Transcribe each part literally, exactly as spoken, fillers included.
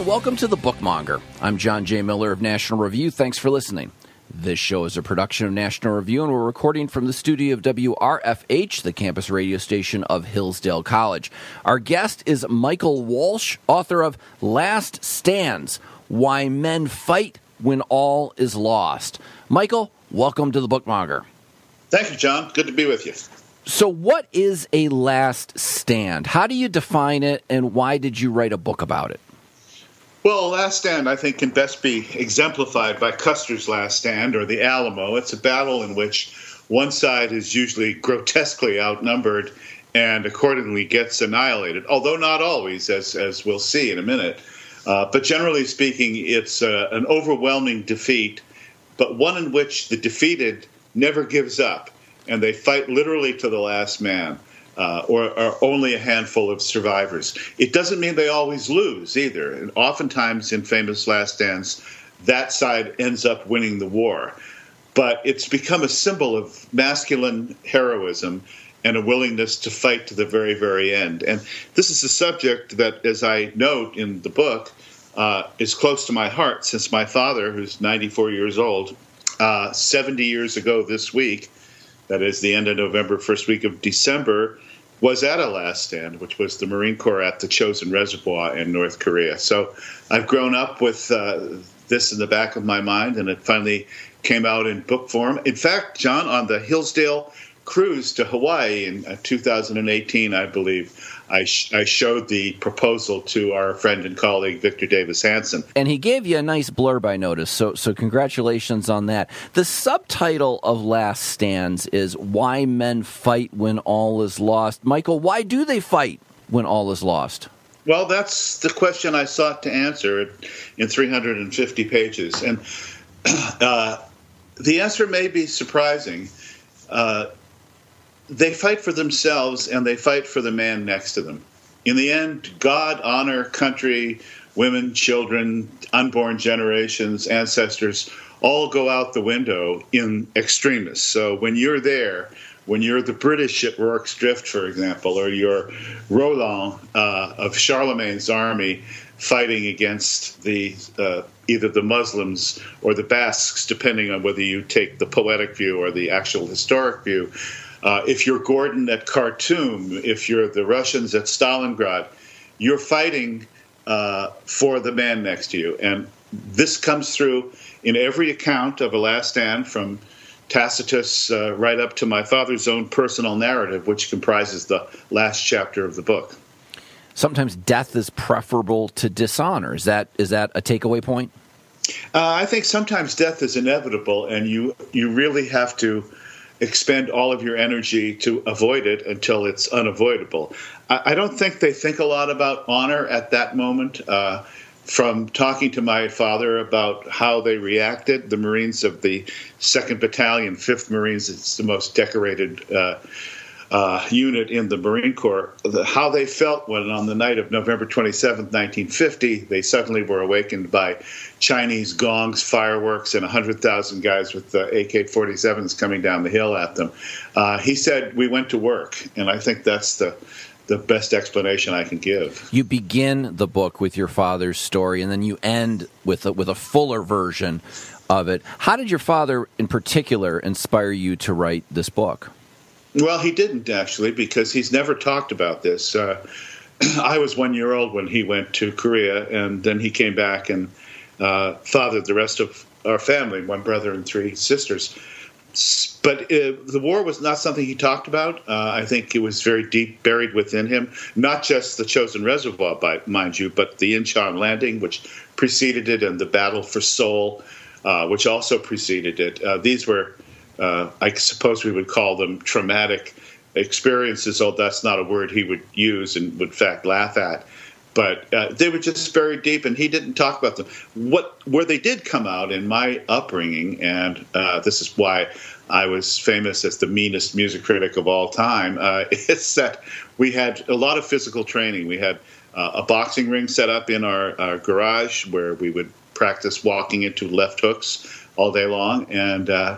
and welcome to The Bookmonger. I'm John J. Miller of National Review. Thanks for listening. This show is a production of National Review, and we're recording from the studio of W R F H, the campus radio station of Hillsdale College. Our guest is Michael Walsh, author of Last Stands, Why Men Fight When All Is Lost. Michael, welcome to The Bookmonger. Thank you, John. Good to be with you. So what is a last stand? How do you define it, and why did you write a book about it? Well, Last Stand, I think, can best be exemplified by Custer's Last Stand, or the Alamo. It's a battle in which one side is usually grotesquely outnumbered and accordingly gets annihilated, although not always, as, as we'll see in a minute. Uh, but generally speaking, it's uh, an overwhelming defeat, but one in which the defeated never gives up, and they fight literally to the last man. Uh, or, or only a handful of survivors. It doesn't mean they always lose either. And oftentimes in famous last stands, that side ends up winning the war. But it's become a symbol of masculine heroism and a willingness to fight to the very, very end. And this is a subject that, as I note in the book, uh, is close to my heart, since my father, who's ninety-four years old, uh, seventy years ago this week, that is the end of November, first week of December, was at a last stand, which was the Marine Corps at the Chosin Reservoir in North Korea. So I've grown up with uh, this in the back of my mind, and it finally came out in book form. In fact, John, on the Hillsdale cruise to Hawaii in uh, two thousand eighteen, I believe, I, sh- I showed the proposal to our friend and colleague, Victor Davis Hanson. And he gave you a nice blurb, I noticed, so so congratulations on that. The subtitle of Last Stands is Why Men Fight When All Is Lost. Michael, why do they fight when all is lost? Well, that's the question I sought to answer in three hundred fifty pages. And uh, the answer may be surprising. Uh, They fight for themselves, and they fight for the man next to them. In the end, God, honor, country, women, children, unborn generations, ancestors, all go out the window in extremis. So when you're there, when you're the British at Rorke's Drift, for example, or you're Roland uh, of Charlemagne's army fighting against the uh, either the Muslims or the Basques, depending on whether you take the poetic view or the actual historic view, Uh, if you're Gordon at Khartoum, if you're the Russians at Stalingrad, you're fighting uh, for the man next to you. And this comes through in every account of a last stand, from Tacitus uh, right up to my father's own personal narrative, which comprises the last chapter of the book. Sometimes death is preferable to dishonor. Is that is that a takeaway point? Uh, I think sometimes death is inevitable, and you you really have to expend all of your energy to avoid it until it's unavoidable. I, I don't think they think a lot about honor at that moment. Uh, from talking to my father about how they reacted, the Marines of the second Battalion, fifth Marines, it's the most decorated uh, uh, unit in the Marine Corps, the, how they felt when on the night of November twenty-seventh, nineteen fifty, they suddenly were awakened by Chinese gongs, fireworks, and one hundred thousand guys with uh, A K forty-sevens coming down the hill at them. Uh, he said, we went to work, and I think that's the the best explanation I can give. You begin the book with your father's story, and then you end with a, with a fuller version of it. How did your father, in particular, inspire you to write this book? Well, he didn't, actually, because he's never talked about this. Uh, I was one year old when he went to Korea, and then he came back and uh, fathered the rest of our family, one brother and three sisters. But uh, the war was not something he talked about. Uh, I think it was very deep buried within him, not just the Chosin Reservoir, by, mind you, but the Incheon Landing, which preceded it, and the Battle for Seoul, uh, which also preceded it. Uh, these were, uh, I suppose we would call them traumatic experiences, although that's not a word he would use and would, in fact, laugh at. But uh, they were just buried deep, and he didn't talk about them. What where they did come out in my upbringing, and uh, this is why I was famous as the meanest music critic of all time, uh, is that we had a lot of physical training. We had uh, a boxing ring set up in our, our garage where we would practice walking into left hooks all day long, and uh,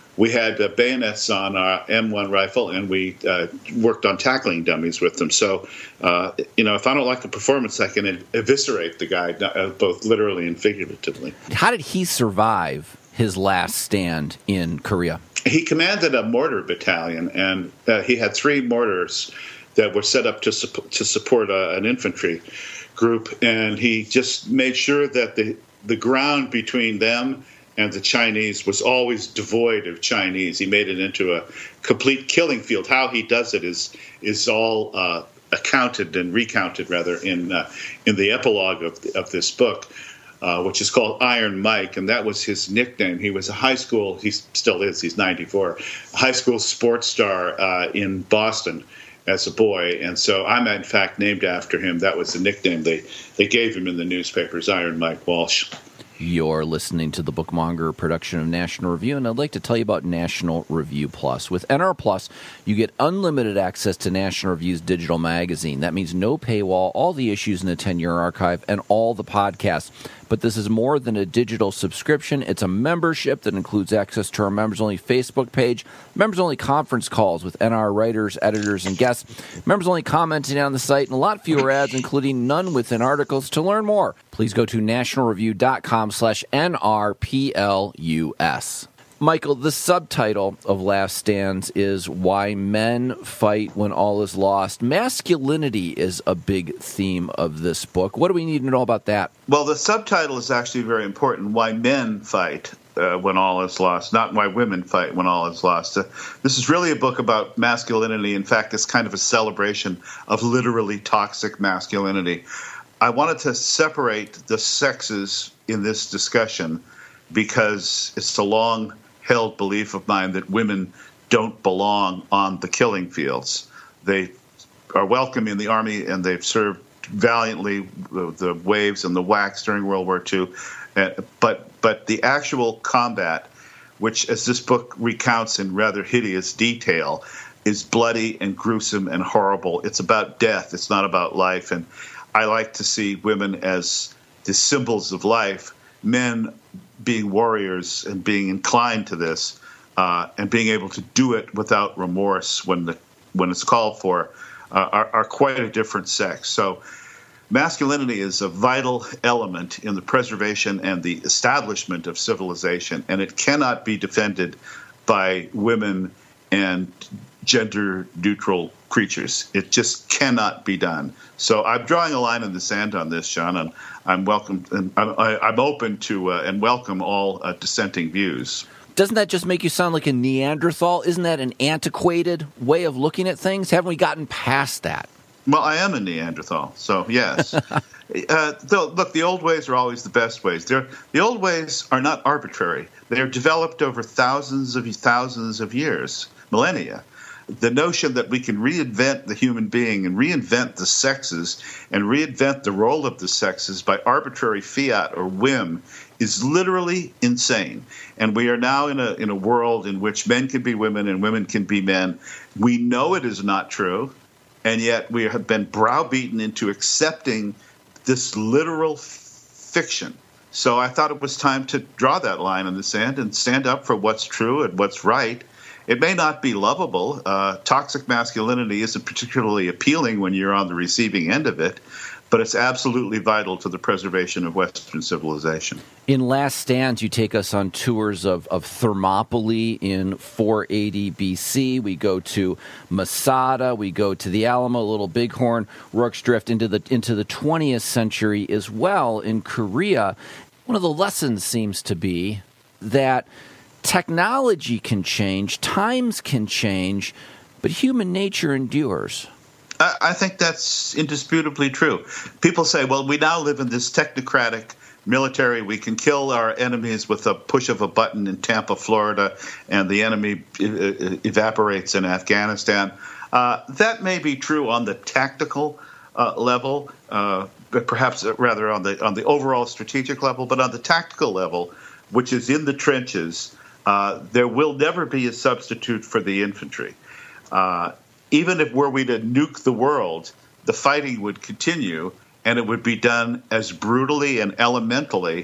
we had uh, bayonets on our M one rifle, and we uh, worked on tackling dummies with them. So, uh, you know, if I don't like the performance, I can eviscerate the guy, uh, both literally and figuratively. How did he survive his last stand in Korea? He commanded a mortar battalion, and uh, he had three mortars that were set up to, su- to support uh, an infantry group, and he just made sure that the, the ground between them and the Chinese was always devoid of Chinese. He made it into a complete killing field. How he does it is is all uh, accounted and recounted, rather, in uh, in the epilogue of of this book, uh, which is called Iron Mike, and that was his nickname. He was a high school, he still is, he's ninety-four, high school sports star uh, in Boston as a boy, and so I'm in fact named after him. That was the nickname they, they gave him in the newspapers, Iron Mike Walsh. You're listening to the Bookmonger production of National Review, and I'd like to tell you about National Review Plus. With N R Plus, you get unlimited access to National Review's digital magazine. That means no paywall, all the issues in the ten-year archive, and all the podcasts. But this is more than a digital subscription. It's a membership that includes access to our members-only Facebook page, members-only conference calls with N R writers, editors, and guests, members-only commenting on the site, and a lot fewer ads, including none within articles. To learn more, please go to national review dot com slash N R P L U S. Michael, the subtitle of Last Stands is Why Men Fight When All Is Lost. Masculinity is a big theme of this book. What do we need to know about that? Well, the subtitle is actually very important, Why Men Fight uh, When All Is Lost, not Why Women Fight When All Is Lost. Uh, this is really a book about masculinity. In fact, it's kind of a celebration of literally toxic masculinity. I wanted to separate the sexes in this discussion because it's a long-held belief of mine that women don't belong on the killing fields. They are welcome in the Army, and they've served valiantly the, the waves and the whacks during World War Two. Uh, but but the actual combat, which, as this book recounts in rather hideous detail, is bloody and gruesome and horrible. It's about death. It's not about life. And I like to see women as the symbols of life, men being warriors and being inclined to this, uh, and being able to do it without remorse when the when it's called for, uh, are, are quite a different sex. So masculinity is a vital element in the preservation and the establishment of civilization, and it cannot be defended by women and gender-neutral creatures. It just cannot be done. So I'm drawing a line in the sand on this, John, and I'm welcome. And I'm, I'm open to uh, and welcome all uh, dissenting views. Doesn't that just make you sound like a Neanderthal? Isn't that an antiquated way of looking at things? Haven't we gotten past that? Well, I am a Neanderthal, so yes. uh, though, look, the old ways are always the best ways. They're, the old ways are not arbitrary. They are developed over thousands of thousands of years, millennia. The notion that we can reinvent the human being and reinvent the sexes and reinvent the role of the sexes by arbitrary fiat or whim is literally insane. And we are now in a in a world in which men can be women and women can be men. We know it is not true, and yet we have been browbeaten into accepting this literal f- fiction. So I thought it was time to draw that line in the sand and stand up for what's true and what's right. It may not be lovable. Uh, toxic masculinity isn't particularly appealing when you're on the receiving end of it, but it's absolutely vital to the preservation of Western civilization. In Last Stands, you take us on tours of, of Thermopylae in four eighty B C. We go to Masada. We go to the Alamo, Little Bighorn, Rorke's Drift into the into the twentieth century as well in Korea. One of the lessons seems to be that technology can change, times can change, but human nature endures. I, I think that's indisputably true. People say, well, we now live in this technocratic military. We can kill our enemies with a push of a button in Tampa, Florida, and the enemy evaporates in Afghanistan. Uh, that may be true on the tactical uh, level, uh, but perhaps rather on the on the overall strategic level, but on the tactical level, which is in the trenches, Uh, there will never be a substitute for the infantry. Uh, even if were we to nuke the world, the fighting would continue, and it would be done as brutally and elementally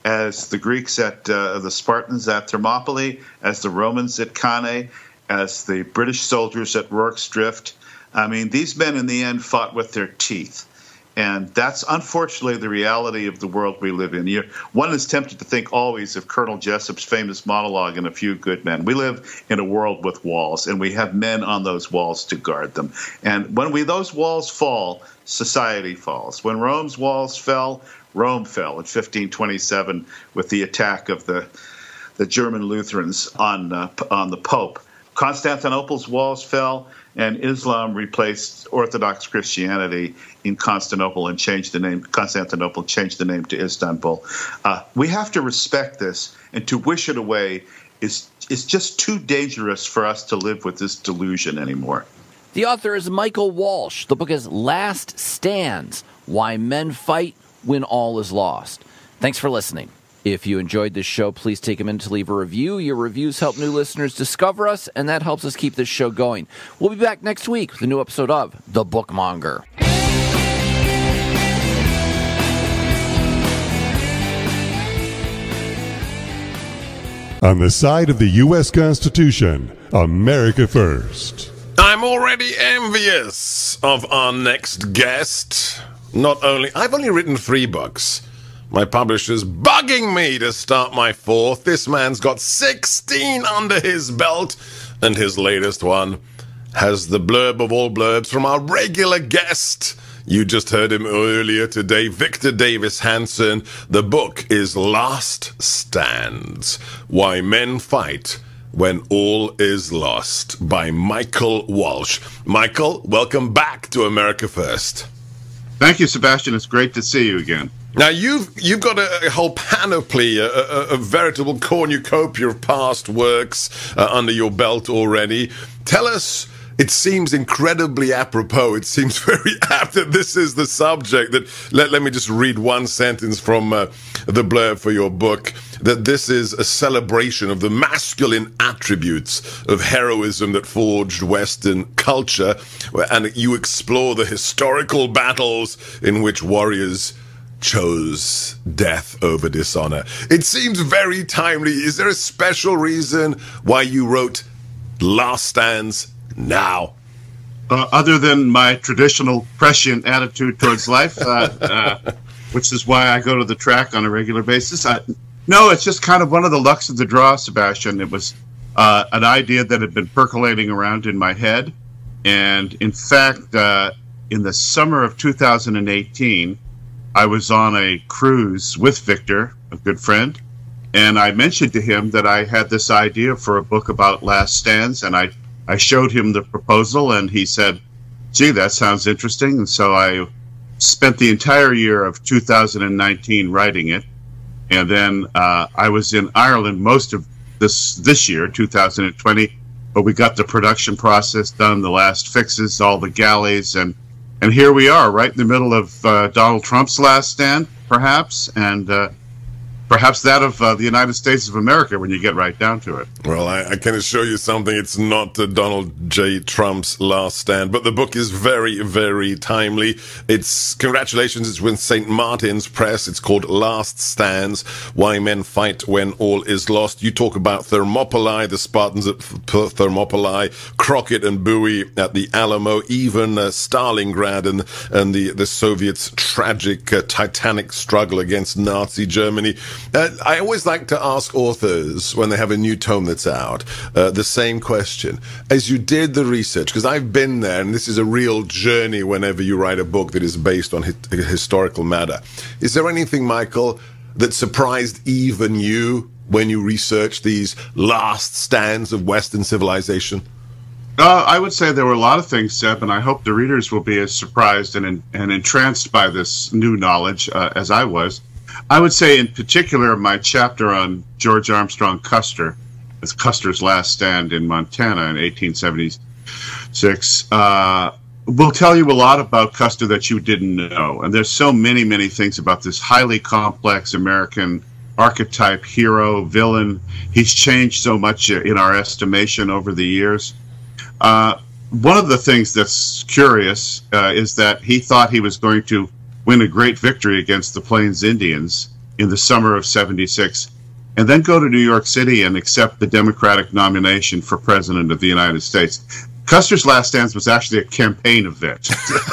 as the Greeks at uh, the Spartans at Thermopylae, as the Romans at Cannae, as the British soldiers at Rorke's Drift. I mean, these men in the end fought with their teeth. And that's unfortunately the reality of the world we live in. You're, one is tempted to think always of Colonel Jessup's famous monologue in A Few Good Men. We live in a world with walls, and we have men on those walls to guard them. And when we those walls fall, society falls. When Rome's walls fell, Rome fell in fifteen twenty-seven with the attack of the the German Lutherans on uh, on the Pope. Constantinople's walls fell, and Islam replaced Orthodox Christianity in Constantinople and changed the name. Constantinople changed the name to Istanbul. Uh, we have to respect this, and to wish it away is is just too dangerous for us to live with this delusion anymore. The author is Michael Walsh. The book is Last Stands: Why Men Fight When All Is Lost. Thanks for listening. If you enjoyed this show, please take a minute to leave a review. Your reviews help new listeners discover us, and that helps us keep this show going. We'll be back next week with a new episode of The Bookmonger. On the side of the U S Constitution, America first. I'm already envious of our next guest. Not only, I've only written three books. My publisher's bugging me to start my fourth. This man's got sixteen under his belt, and his latest one has the blurb of all blurbs from our regular guest. You just heard him earlier today, Victor Davis Hanson. The book is Last Stands: Why Men Fight When All Is Lost, by Michael Walsh. Michael, welcome back to America First. Thank you, Sebastian. It's great to see you again. Now, you've you've got a, a whole panoply, a, a, a veritable cornucopia of past works uh, under your belt already. Tell us, it seems incredibly apropos, it seems very apt that this is the subject. That Let, let me just read one sentence from uh, the blurb for your book, that this is a celebration of the masculine attributes of heroism that forged Western culture, and you explore the historical battles in which warriors chose death over dishonor. It seems very timely. Is there a special reason why you wrote Last Stands now? Uh, other than my traditional prescient attitude towards life, uh, uh, which is why I go to the track on a regular basis. I, no, it's just kind of one of the lucks of the draw, Sebastian. It was uh, an idea that had been percolating around in my head. And in fact, uh, in the summer of two thousand eighteen, I was on a cruise with Victor, a good friend, and I mentioned to him that I had this idea for a book about Last Stands, and I, I showed him the proposal, and he said, gee, that sounds interesting. And so I spent the entire year of two thousand nineteen writing it, and then uh, I was in Ireland most of this this year, two thousand twenty, but we got the production process done, the last fixes, all the galleys, and And here we are, right in the middle of uh, Donald Trump's last stand, perhaps, and uh, perhaps that of uh, the United States of America when you get right down to it. Well, I, I can assure you something. It's not uh, Donald J. Trump's last stand, but the book is very, very timely. It's, congratulations, it's with Saint Martin's Press. It's called Last Stands: Why Men Fight When All Is Lost. You talk about Thermopylae, the Spartans at Thermopylae, Crockett and Bowie at the Alamo, even uh, Stalingrad and, and the, the Soviets' tragic uh, titanic struggle against Nazi Germany. Uh, I always like to ask authors when they have a new tome that's out uh, the same question. As you did the research, because I've been there, and this is a real journey whenever you write a book that is based on hi- historical matter. Is there anything, Michael, that surprised even you when you researched these last stands of Western civilization? Uh, I would say there were a lot of things, Seb, and I hope the readers will be as surprised and, and entranced by this new knowledge uh, as I was. I would say, in particular, my chapter on George Armstrong Custer, it's Custer's last stand in Montana in eighteen seventy-six, uh, will tell you a lot about Custer that you didn't know. And there's so many, many things about this highly complex American archetype, hero, villain. He's changed so much in our estimation over the years. Uh, one of the things that's curious uh, is that he thought he was going to win a great victory against the Plains Indians, in the summer of seventy-six, and then go to New York City and accept the Democratic nomination for President of the United States. Custer's Last Stands was actually a campaign event.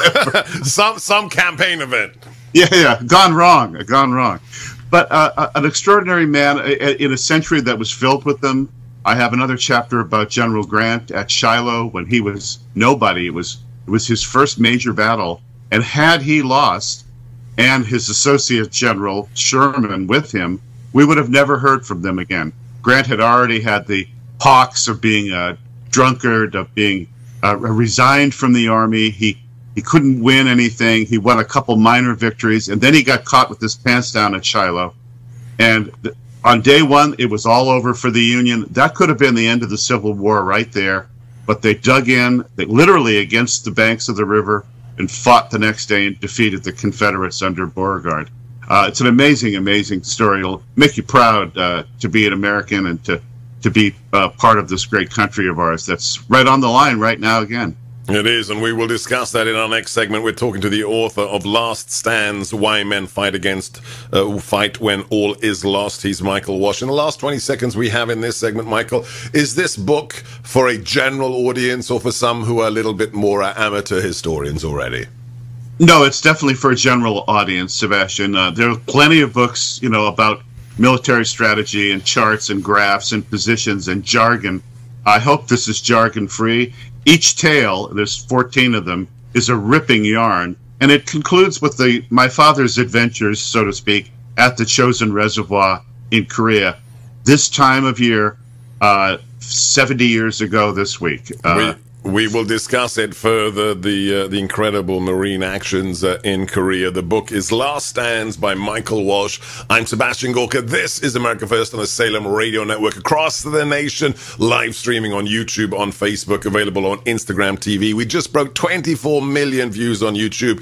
some some campaign event. Yeah, yeah, gone wrong, gone wrong. But uh, an extraordinary man in a century that was filled with them. I have another chapter about General Grant at Shiloh when he was nobody. It was it was his first major battle, and had he lost, and his associate general Sherman with him, we would have never heard from them again. Grant had already had the hawks of being a drunkard, of being uh, resigned from the army. He he couldn't win anything. He won a couple minor victories, and then he got caught with his pants down at Shiloh. And th- on day one, it was all over for the Union. That could have been the end of the Civil War right there. But they dug in, they literally against the banks of the river, and fought the next day and defeated the Confederates under Beauregard. Uh, it's an amazing, amazing story. It'll make you proud uh, to be an American and to, to be uh, part of this great country of ours that's right on the line right now again. It is, and we will discuss that in our next segment. We're talking to the author of Last Stands, Why Men Fight Against, uh, Fight When All Is Lost. He's Michael Wash. In the last twenty seconds we have in this segment, Michael, is this book for a general audience or for some who are a little bit more uh, amateur historians already? No, it's definitely for a general audience, Sebastian. Uh, there are plenty of books, you know, about military strategy and charts and graphs and positions and jargon. I hope this is jargon-free. Each tale, there's fourteen of them, is a ripping yarn, and it concludes with the my father's adventures, so to speak, at the Chosin Reservoir in Korea. This time of year, uh, seventy years ago this week. Uh, we, we will discuss it further, the uh, the incredible Marine actions uh, in Korea. The book is Last Stands by Michael Walsh. I'm Sebastian Gorka. This is America First on the Salem Radio Network across the nation, live streaming on YouTube, on Facebook, available on Instagram T V. We just broke twenty-four million views on YouTube.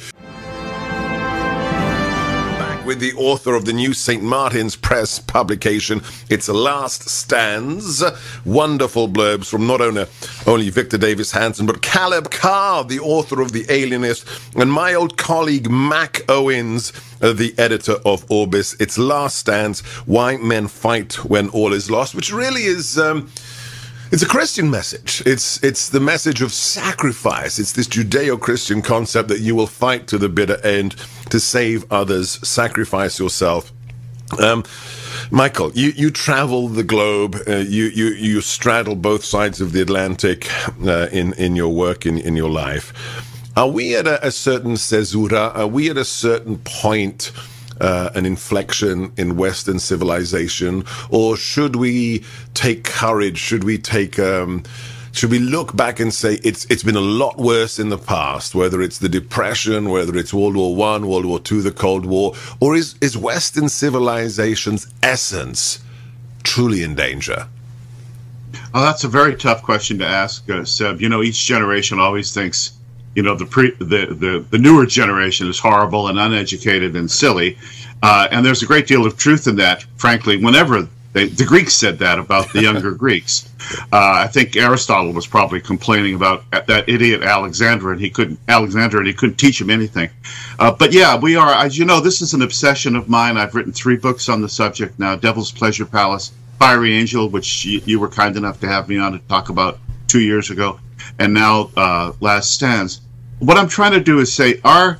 With the author of the new Saint Martin's Press publication, It's Last Stands. Wonderful blurbs from not only, only Victor Davis Hanson, but Caleb Carr, the author of The Alienist, and my old colleague Mac Owens, uh, the editor of Orbis. It's Last Stands, Why Men Fight When All Is Lost, which really is... Um, It's a Christian message. It's it's the message of sacrifice. It's this Judeo-Christian concept that you will fight to the bitter end to save others, sacrifice yourself. Um, Michael, you, you travel the globe. Uh, you, you you straddle both sides of the Atlantic uh, in in your work, in in your life. Are we at a, a certain caesura? Are we at a certain point? Uh, an inflection in Western civilization, or should we take courage? Should we take? Um, should we look back and say it's it's been a lot worse in the past? Whether it's the Depression, whether it's World War One, World War Two, the Cold War, or is is Western civilization's essence truly in danger? Oh, that's a very tough question to ask, uh, Seb. You know, each generation always thinks, you know, the pre the, the, the newer generation is horrible and uneducated and silly. Uh, and there's a great deal of truth in that, frankly, whenever they, the Greeks said that about the younger Greeks. Uh, I think Aristotle was probably complaining about that idiot Alexander, and he couldn't Alexander, and he couldn't teach him anything. Uh, but yeah, we are, as you know, this is an obsession of mine. I've written three books on the subject now: Devil's Pleasure Palace, Fiery Angel, which you, you were kind enough to have me on to talk about two years ago, and now uh, Last Stands. What I'm trying to do is say our,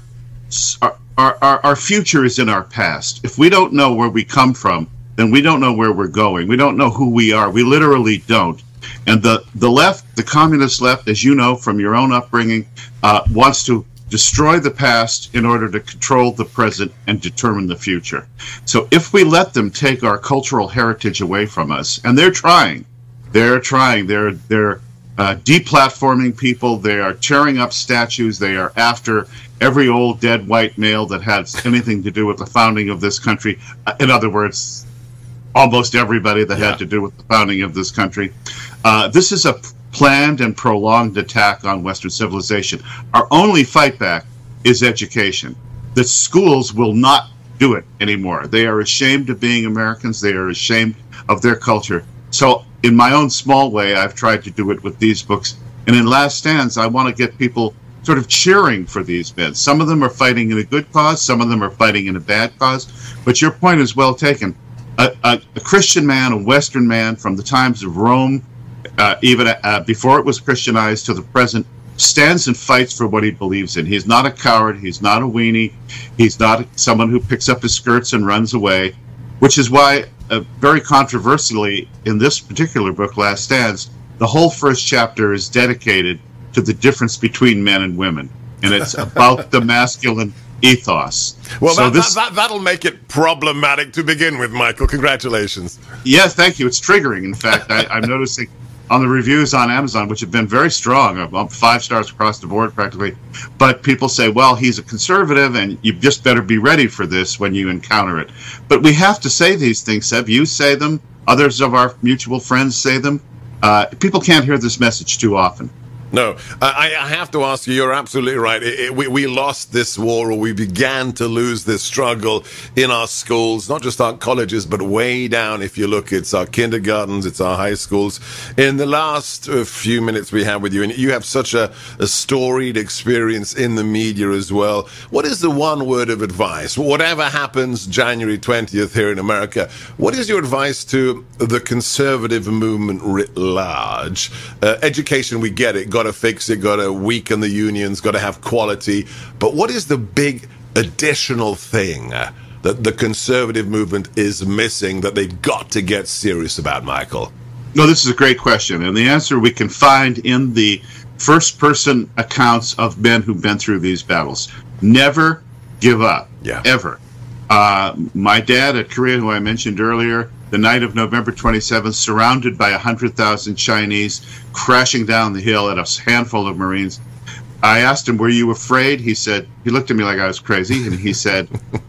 our our our future is in our past. If we don't know where we come from, then we don't know where we're going. We don't know who we are. We literally don't. And the, the left, the communist left, as you know from your own upbringing, uh, wants to destroy the past in order to control the present and determine the future. So if we let them take our cultural heritage away from us, and they're trying, they're trying, they're they're Uh, deplatforming people, they are tearing up statues, they are after every old dead white male that has anything to do with the founding of this country. Uh, in other words, almost everybody that yeah. had to do with the founding of this country. Uh, this is a planned and prolonged attack on Western civilization. Our only fight back is education. The schools will not do it anymore. They are ashamed of being Americans. They are ashamed of their culture. So in my own small way, I've tried to do it with these books. And in Last Stands, I want to get people sort of cheering for these men. Some of them are fighting in a good cause, some of them are fighting in a bad cause. But your point is well taken. A, a, a Christian man, a Western man from the times of Rome, uh, even uh, before it was Christianized to the present, stands and fights for what he believes in. He's not a coward. He's not a weenie. He's not someone who picks up his skirts and runs away, which is why, uh, very controversially, in this particular book, Last Stands, the whole first chapter is dedicated to the difference between men and women. And it's about the masculine ethos. Well, so that, this, that, that, that'll make it problematic to begin with, Michael. Congratulations. Yes, thank you. It's triggering. In fact, I, I'm noticing on the reviews on Amazon, which have been very strong, um, five stars across the board practically, but people say, well, he's a conservative and you just better be ready for this when you encounter it. But we have to say these things, Seb. You say them. Others of our mutual friends say them. Uh, people can't hear this message too often. No, I, I have to ask you, you're absolutely right. It, it, we, we lost this war, or we began to lose this struggle in our schools, not just our colleges, but way down. If you look, it's our kindergartens, it's our high schools. In the last uh, few minutes we have with you, and you have such a, a storied experience in the media as well. What is the one word of advice? Whatever happens January twentieth here in America, what is your advice to the conservative movement writ large? Uh, education, we get it. Got to fix it, got to weaken the unions, got to have quality. But what is the big additional thing that the conservative movement is missing that they've got to get serious about, Michael? No, this is a great question. And the answer we can find in the first-person accounts of men who've been through these battles. Never give up, yeah. ever. Uh, my dad at Korea, who I mentioned earlier, the night of November twenty-seventh, surrounded by one hundred thousand Chinese, crashing down the hill at a handful of Marines. I asked him, were you afraid? He said, he looked at me like I was crazy, and he said,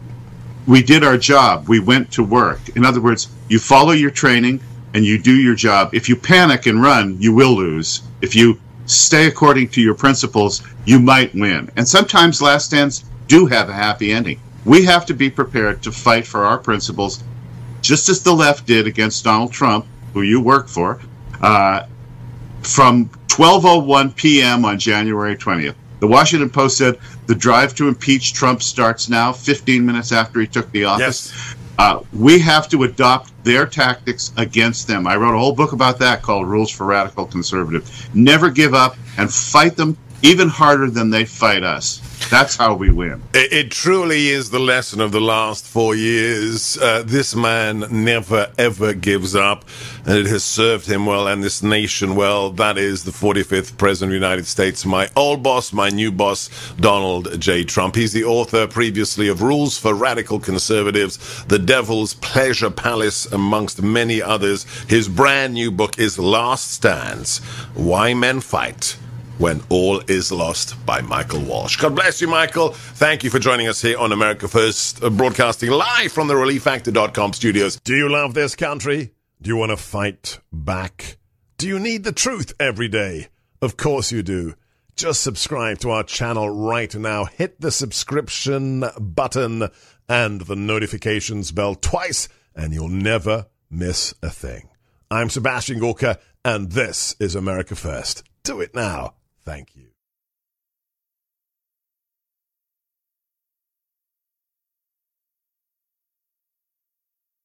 we did our job. We went to work. In other words, you follow your training and you do your job. If you panic and run, you will lose. If you stay according to your principles, you might win. And sometimes last stands do have a happy ending. We have to be prepared to fight for our principles, just as the left did against Donald Trump, who you work for, uh, from twelve oh one p.m. on January twentieth. The Washington Post said the drive to impeach Trump starts now, fifteen minutes after he took the office. Yes. Uh, we have to adopt their tactics against them. I wrote a whole book about that called Rules for Radical Conservative. Never give up and fight them even harder than they fight us. That's how we win. It, it truly is the lesson of the last four years. Uh, this man never, ever gives up, and it has served him well and this nation well. That is the forty-fifth President of the United States, my old boss, my new boss, Donald J. Trump. He's the author previously of Rules for Radical Conservatives, The Devil's Pleasure Palace, amongst many others. His brand new book is Last Stands, Why Men Fight When All Is Lost, by Michael Walsh. God bless you, Michael. Thank you for joining us here on America First, uh, broadcasting live from the relief factor dot com studios. Do you love this country? Do you want to fight back? Do you need the truth every day? Of course you do. Just subscribe to our channel right now. Hit the subscription button and the notifications bell twice, and you'll never miss a thing. I'm Sebastian Gorka, and this is America First. Do it now. Thank you.